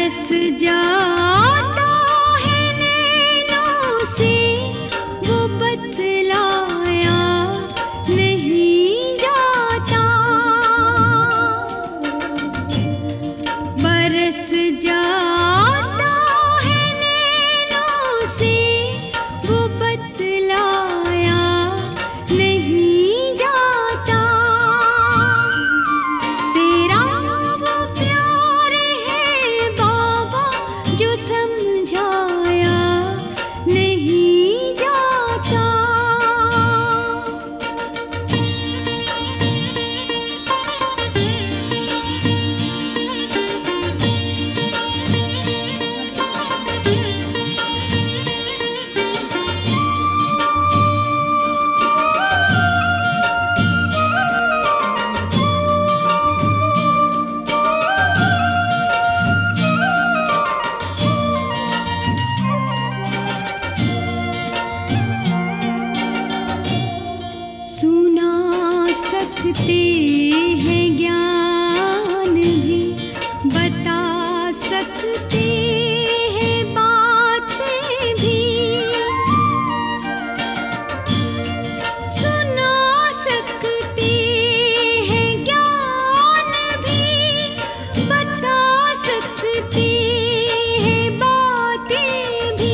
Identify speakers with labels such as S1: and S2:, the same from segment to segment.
S1: बरस जाता है नैनों से वो बतलाया नहीं जाता। बरस जाता है नैनों से वो बतलाया नहीं जाता। तेरा वो प्यार है बाबा जो समझाया नहीं जाता। सुना सकते हैं ज्ञान भी, बता सकते हैं बातें भी। सुना सकते हैं ज्ञान भी, बता सकते हैं बातें भी।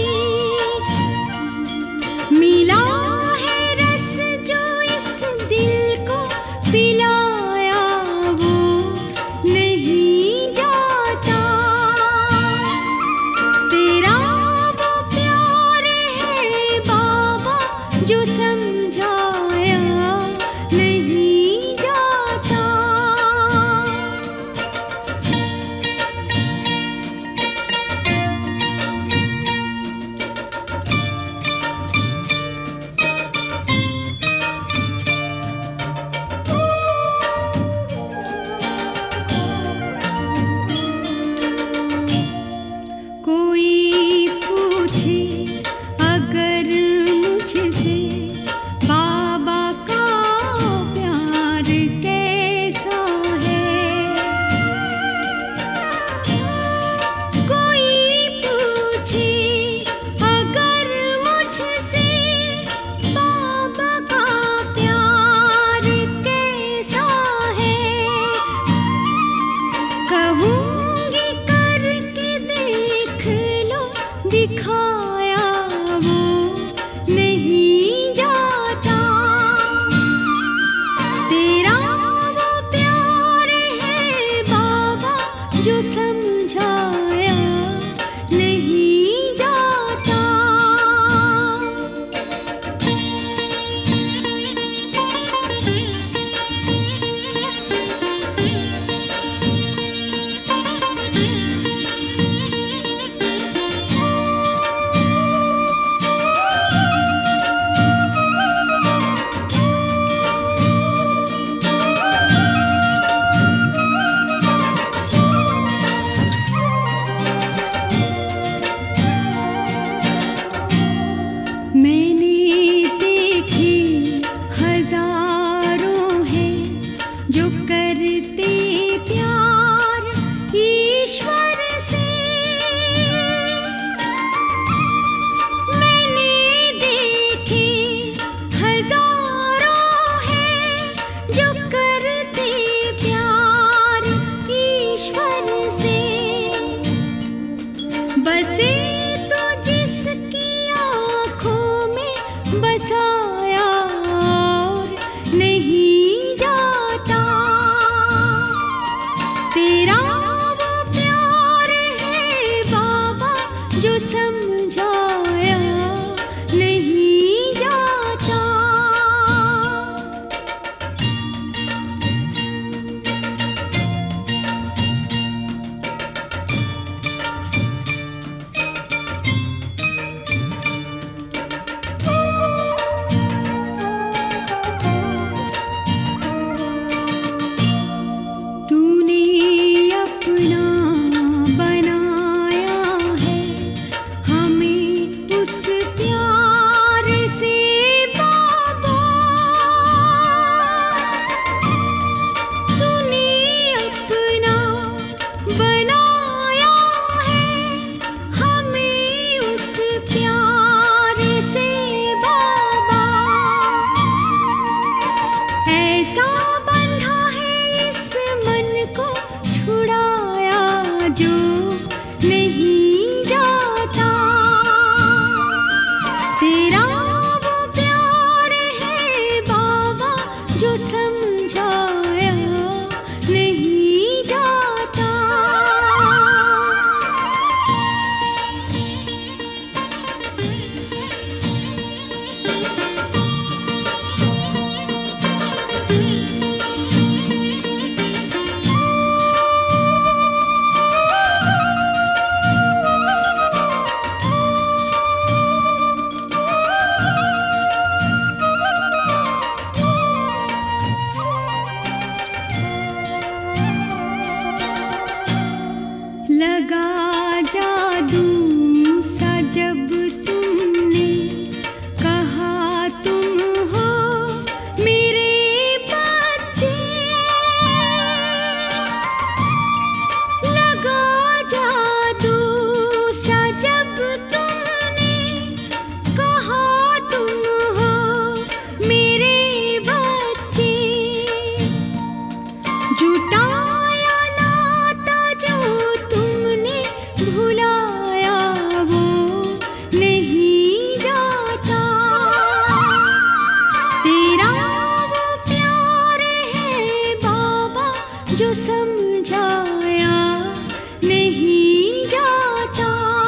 S1: मिला है रस जो इस दिल को पिलाया वो नहीं जाता। तेरा वो प्यार है बाबा जो समझाया नहीं जाता। कोई पूछे अगर मुझसे बाबा का प्यार कैसा है। कोई पूछे अगर मुझसे बाबा का प्यार कैसा है। कहूँगी करके देख लो, दिखाया वो नहीं जाता। तेरा वो प्यार है बाबा जो समझाया नहीं जाता। मैंने देखे हजारों हैं जो करते प्यार ईश्वर से। मैंने देखे हजारों हैं जो करते प्यार ईश्वर से। बसे तो जिसकी आँखों में बसाया और नहीं जाता। जुटाया नाता जो तुमने भुलाया वो नहीं जाता। तेरा वो प्यार है बाबा जो समझाया नहीं जाता।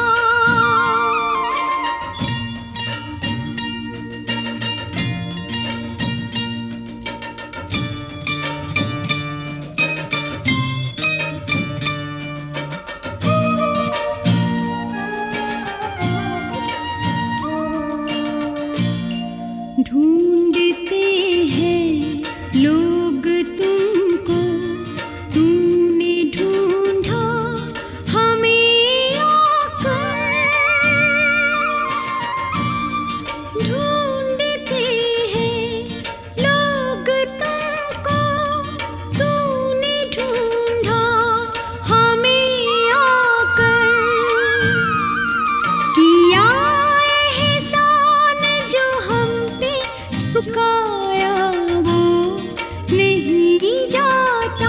S1: ढूंढते हैं लोग तुमको, तूने ढूंढा हमें आकर। ढूंढते हैं लोग तुमको, तूने ढूंढा हमें आकर। किया एहसान जो हम पे चुकाया वो नहीं जाता।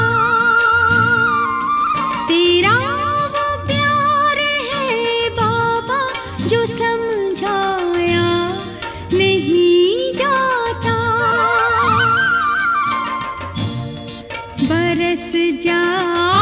S1: तेरा वो प्यार है बाबा जो समझाया नहीं जाता। बरस जा